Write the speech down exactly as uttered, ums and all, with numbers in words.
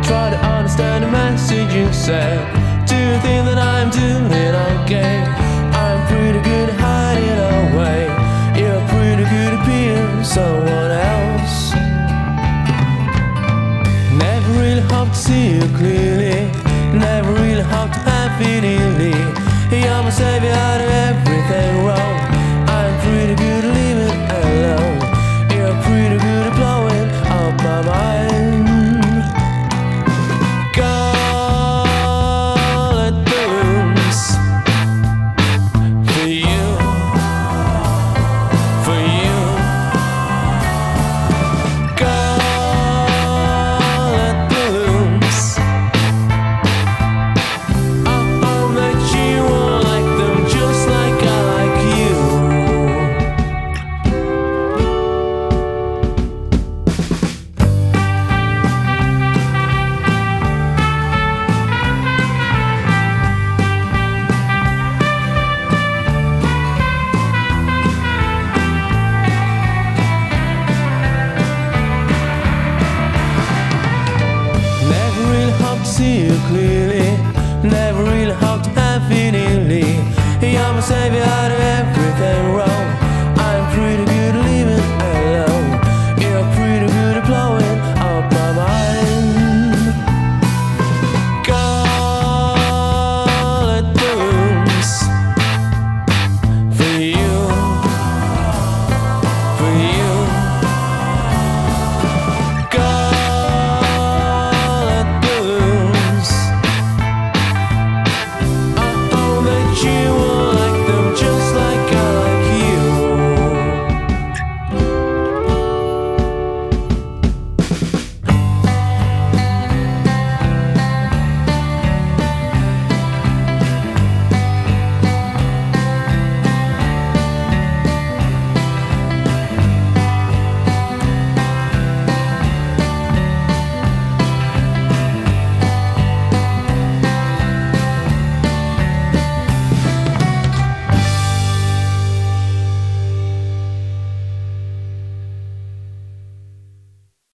try to understand the message you said. Do you think that I'm doing okay? I'm pretty good at hiding away. You're pretty good at being someone else. Never really hope to see you clearly. Never really hope to have it easily. You're my savior out of everything wrong. I'm pretty good at leaving alone. You're pretty good at blowing up my mind. Call the rooms for you, for you. Call the rooms. I'll make you all like them just like I like you. Never really hope to see you clear.